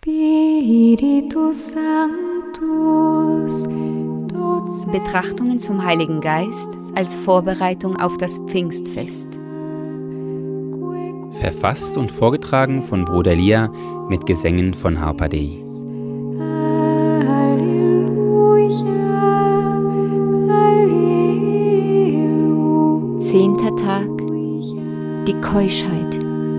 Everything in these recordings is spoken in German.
Spiritus Sanctus, Betrachtungen zum Heiligen Geist als Vorbereitung auf das Pfingstfest. Verfasst und vorgetragen von Bruder Lia mit Gesängen von Harpa Dei. Halleluja, Halleluja. 10. Tag, die Keuschheit.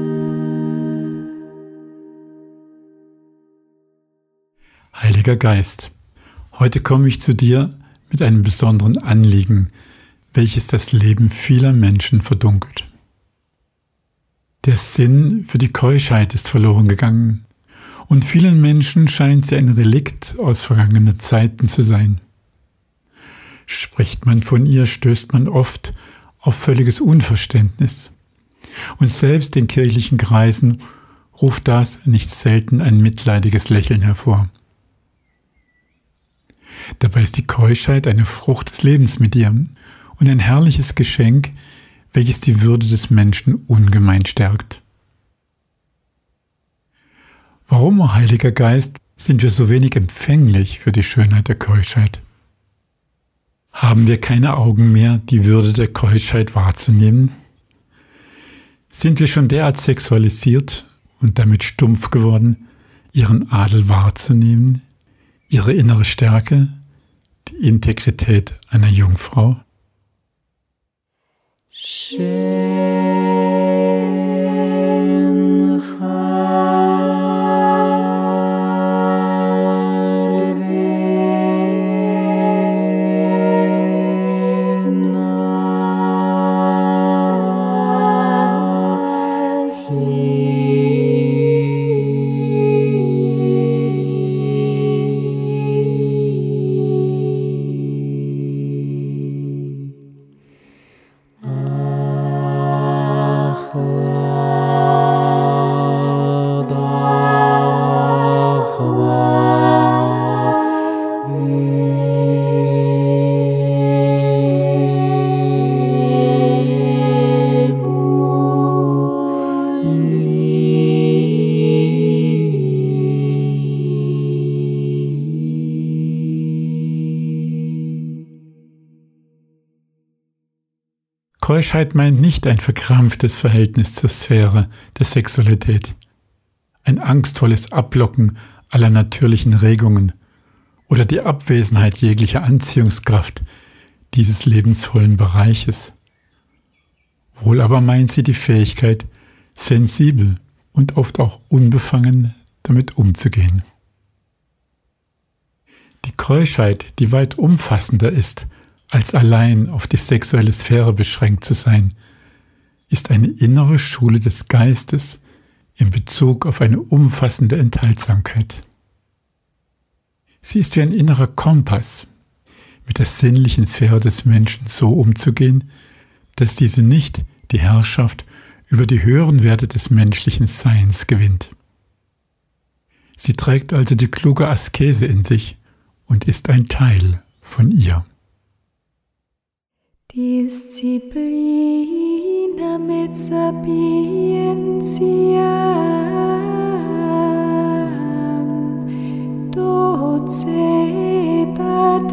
Heiliger Geist, heute komme ich zu dir mit einem besonderen Anliegen, welches das Leben vieler Menschen verdunkelt. Der Sinn für die Keuschheit ist verloren gegangen und vielen Menschen scheint sie ein Relikt aus vergangenen Zeiten zu sein. Spricht man von ihr, stößt man oft auf völliges Unverständnis. Und selbst in kirchlichen Kreisen ruft das nicht selten ein mitleidiges Lächeln hervor. Dabei ist die Keuschheit eine Frucht des Lebens mit ihr und ein herrliches Geschenk, welches die Würde des Menschen ungemein stärkt. Warum, o Heiliger Geist, sind wir so wenig empfänglich für die Schönheit der Keuschheit? Haben wir keine Augen mehr, die Würde der Keuschheit wahrzunehmen? Sind wir schon derart sexualisiert und damit stumpf geworden, ihren Adel wahrzunehmen, ihre innere Stärke, die Integrität einer Jungfrau? Keuschheit meint nicht ein verkrampftes Verhältnis zur Sphäre der Sexualität, ein angstvolles Ablocken aller natürlichen Regungen oder die Abwesenheit jeglicher Anziehungskraft dieses lebensvollen Bereiches. Wohl aber meint sie die Fähigkeit, sensibel und oft auch unbefangen damit umzugehen. Die Keuschheit, die weit umfassender ist, als allein auf die sexuelle Sphäre beschränkt zu sein, ist eine innere Schule des Geistes in Bezug auf eine umfassende Enthaltsamkeit. Sie ist wie ein innerer Kompass, mit der sinnlichen Sphäre des Menschen so umzugehen, dass diese nicht die Herrschaft über die höheren Werte des menschlichen Seins gewinnt. Sie trägt also die kluge Askese in sich und ist ein Teil von ihr. Disciplina met sapientiam, docebat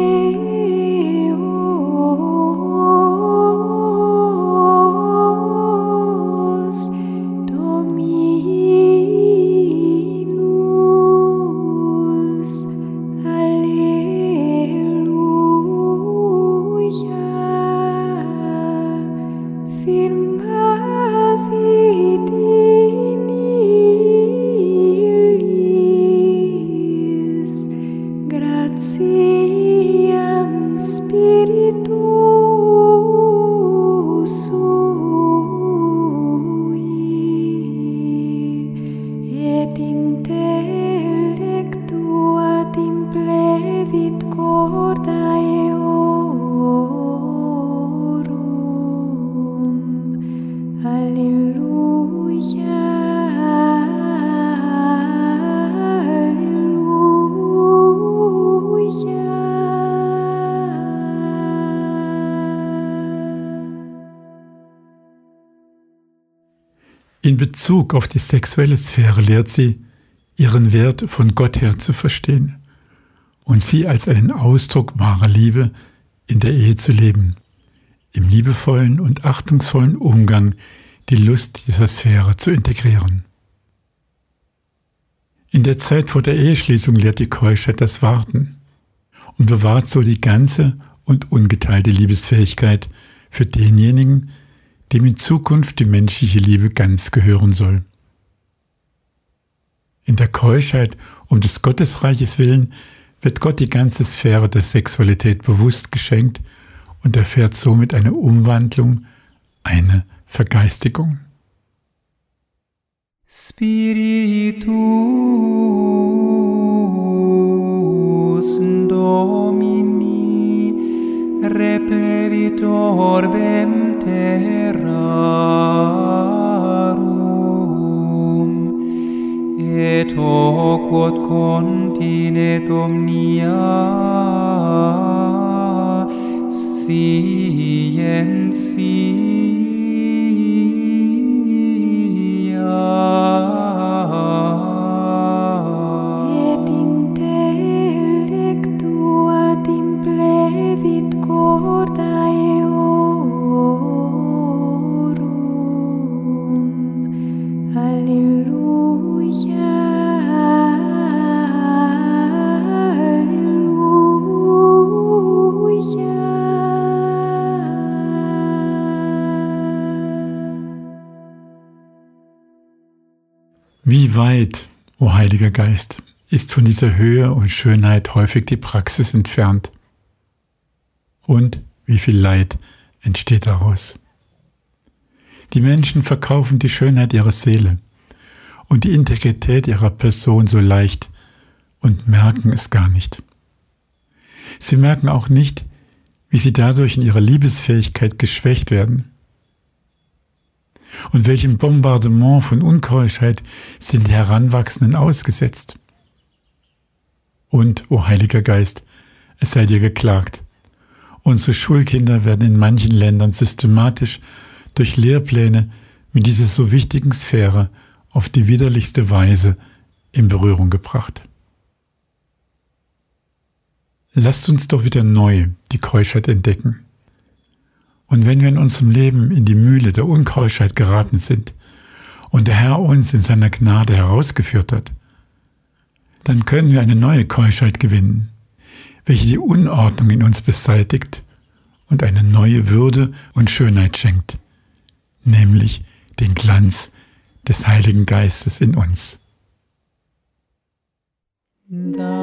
eos, Dominus, Alleluia. Firmavit in illis gratiam Spiritu sui et intellectua implevit corda eorum. Halleluja, In Bezug auf die sexuelle Sphäre lehrt sie, ihren Wert von Gott her zu verstehen und sie als einen Ausdruck wahrer Liebe in der Ehe zu leben, im liebevollen und achtungsvollen Umgang die Lust dieser Sphäre zu integrieren. In der Zeit vor der Eheschließung lehrt die Keuschheit das Warten und bewahrt so die ganze und ungeteilte Liebesfähigkeit für denjenigen, dem in Zukunft die menschliche Liebe ganz gehören soll. In der Keuschheit um des Gottesreiches willen wird Gott die ganze Sphäre der Sexualität bewusst geschenkt und erfährt somit eine Umwandlung, eine Vergeistigung. Spiritus Domini replevit orbem terrarum et hoc quod continet omnia scientia. Et intellectua timplevit corda eorum. Alleluia, Wie weit, o Heiliger Geist, ist von dieser Höhe und Schönheit häufig die Praxis entfernt? Und wie viel Leid entsteht daraus? Die Menschen verkaufen die Schönheit ihrer Seele und die Integrität ihrer Person so leicht und merken es gar nicht. Sie merken auch nicht, wie sie dadurch in ihrer Liebesfähigkeit geschwächt werden. Und welchem Bombardement von Unkeuschheit sind die Heranwachsenden ausgesetzt? Und, o Heiliger Geist, es sei dir geklagt, unsere Schulkinder werden in manchen Ländern systematisch durch Lehrpläne mit dieser so wichtigen Sphäre auf die widerlichste Weise in Berührung gebracht. Lasst uns doch wieder neu die Keuschheit entdecken. Und wenn wir in unserem Leben in die Mühle der Unkeuschheit geraten sind und der Herr uns in seiner Gnade herausgeführt hat, dann können wir eine neue Keuschheit gewinnen, welche die Unordnung in uns beseitigt und eine neue Würde und Schönheit schenkt, nämlich den Glanz des Heiligen Geistes in uns. Da